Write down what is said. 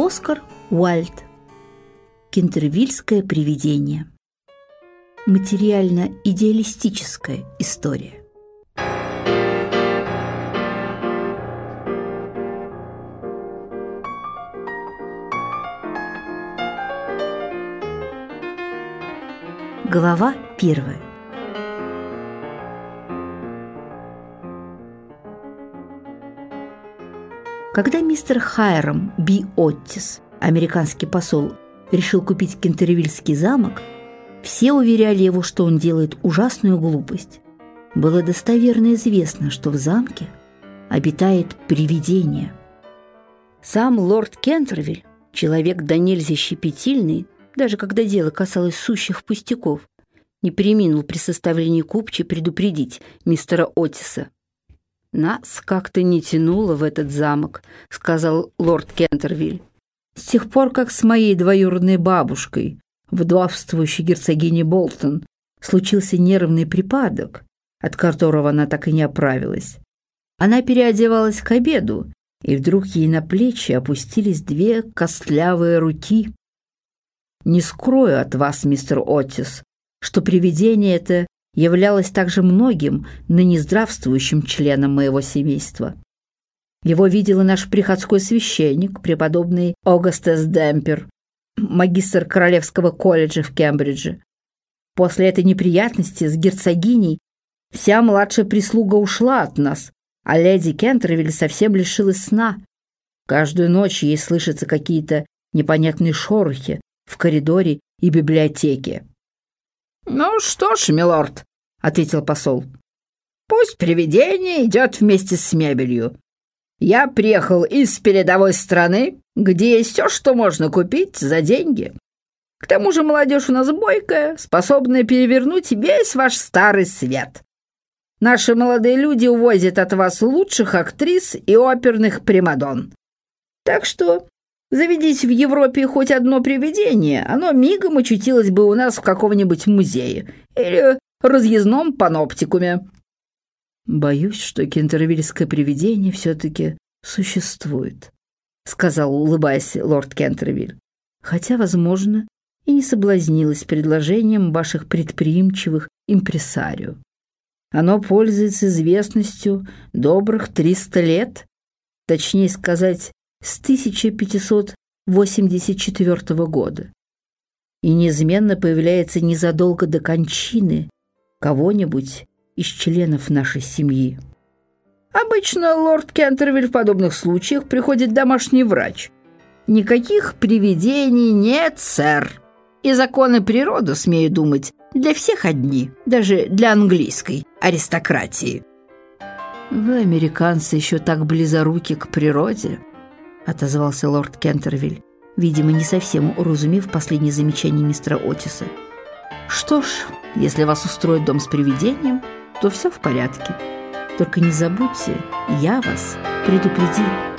Оскар Уайльд. Кентервильское привидение. Материально-идеалистическая история. Глава 1. Когда мистер Хайрам Би Оттис, американский посол, решил купить Кентервильский замок, все уверяли его, что он делает ужасную глупость. Было достоверно известно, что в замке обитает привидение. Сам лорд Кентервиль, человек до нельзя щепетильный, даже когда дело касалось сущих пустяков, не преминул при составлении купчей предупредить мистера Оттиса. «Нас как-то не тянуло в этот замок», — сказал лорд Кентервиль. «С тех пор, как с моей двоюродной бабушкой, вдовствующей герцогиней Болтон, случился нервный припадок, от которого она так и не оправилась. Она переодевалась к обеду, и вдруг ей на плечи опустились две костлявые руки. Не скрою от вас, мистер Оттис, что привидение это являлось также многим ныне здравствующим членам моего семейства. Его видел и наш приходской священник, преподобный Огастес Демпер, магистр Королевского колледжа в Кембридже. После этой неприятности с герцогиней вся младшая прислуга ушла от нас, а леди Кентервиль совсем лишилась сна. Каждую ночь ей слышатся какие-то непонятные шорохи в коридоре и библиотеке». «Ну что ж, милорд», — ответил посол, — «пусть привидение идет вместе с мебелью. Я приехал из передовой страны, где есть все, что можно купить за деньги. К тому же молодежь у нас бойкая, способная перевернуть весь ваш старый свет. Наши молодые люди увозят от вас лучших актрис и оперных примадон. Так что заведите в Европе хоть одно привидение, оно мигом очутилось бы у нас в каком-нибудь музее или разъездном паноптикуме». «Боюсь, что кентервильское привидение все-таки существует», — сказал, улыбаясь, лорд Кентервиль, «хотя, возможно, и не соблазнилась предложением ваших предприимчивых импресарио. Оно пользуется известностью добрых 300 лет, точнее сказать, с 1584 года, и неизменно появляется незадолго до кончины кого-нибудь из членов нашей семьи. Обычно, лорд Кентервиль, в подобных случаях приходит домашний врач. Никаких привидений нет, сэр. И законы природы, смею думать, для всех одни, даже для английской аристократии». «Вы, американцы, еще так близоруки к природе», — отозвался лорд Кентервиль, видимо, не совсем уразумев последнее замечание мистера Оттиса. «Что ж, если вас устроит дом с привидением, то все в порядке. Только не забудьте, я вас предупредил».